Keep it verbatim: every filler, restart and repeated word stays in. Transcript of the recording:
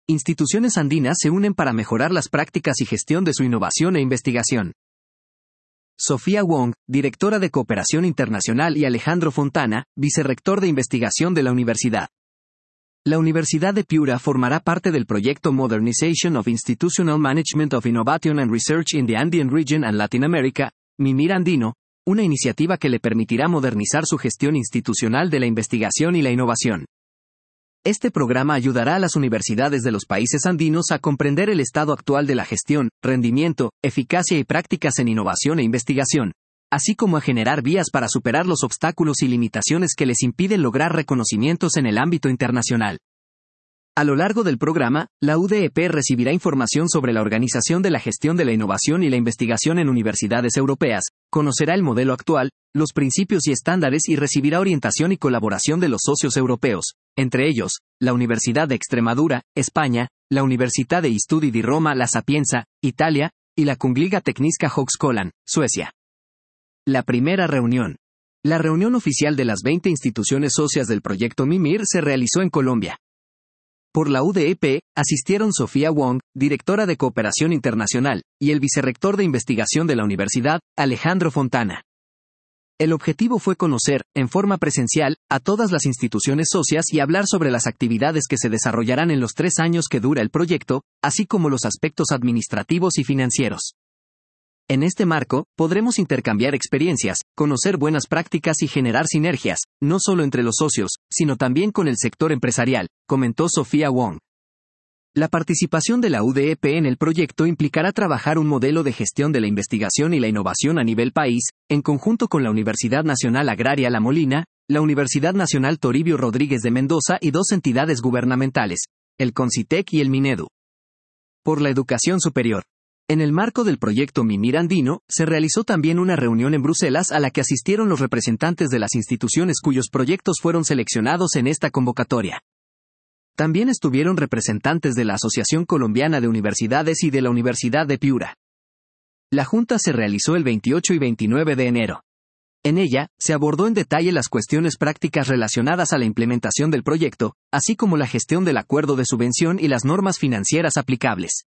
instituciones andinas se unen para mejorar las prácticas y gestión de su innovación e investigación. Sofía Wong, directora de Cooperación Internacional, y Alejandro Fontana, vicerrector de investigación de la universidad. La Universidad de Piura formará parte del proyecto Modernization of Institutional Management of Innovation and Research in the Andean Region and Latin America, MIMIR Andino, una iniciativa que le permitirá modernizar su gestión institucional de la investigación y la innovación. Este programa ayudará a las universidades de los países andinos a comprender el estado actual de la gestión, rendimiento, eficacia y prácticas en innovación e investigación, así como a generar vías para superar los obstáculos y limitaciones que les impiden lograr reconocimientos en el ámbito internacional. A lo largo del programa, la U D E P recibirá información sobre la organización de la gestión de la innovación y la investigación en universidades europeas, conocerá el modelo actual, los principios y estándares y recibirá orientación y colaboración de los socios europeos, entre ellos, la Universidad de Extremadura, España, la Università degli Studi di Roma La Sapienza, Italia, y la Kungliga Tekniska Högskolan, Suecia. La primera reunión. La reunión oficial de las veinte instituciones socias del proyecto MIMIR se realizó en Colombia. Por la U D E P, asistieron Sofía Wong, directora de Cooperación Internacional, y el vicerrector de investigación de la universidad, Alejandro Fontana. El objetivo fue conocer, en forma presencial, a todas las instituciones socias y hablar sobre las actividades que se desarrollarán en los tres años que dura el proyecto, así como los aspectos administrativos y financieros. En este marco, podremos intercambiar experiencias, conocer buenas prácticas y generar sinergias, no solo entre los socios, sino también con el sector empresarial, comentó Sofía Wong. La participación de la U D E P en el proyecto implicará trabajar un modelo de gestión de la investigación y la innovación a nivel país, en conjunto con la Universidad Nacional Agraria La Molina, la Universidad Nacional Toribio Rodríguez de Mendoza y dos entidades gubernamentales, el CONCITEC y el MINEDU. Por la educación superior. En el marco del proyecto MIMIR Andino, se realizó también una reunión en Bruselas a la que asistieron los representantes de las instituciones cuyos proyectos fueron seleccionados en esta convocatoria. También estuvieron representantes de la Asociación Colombiana de Universidades y de la Universidad de Piura. La junta se realizó el veintiocho y veintinueve de enero. En ella, se abordó en detalle las cuestiones prácticas relacionadas a la implementación del proyecto, así como la gestión del acuerdo de subvención y las normas financieras aplicables.